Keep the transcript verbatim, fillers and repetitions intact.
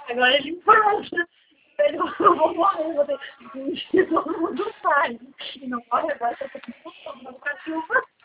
Agora ele passa. Eu vou morrer, eu vou ter que todo mundo sai. E não corre agora, eu tô com fome, não ficar chuva.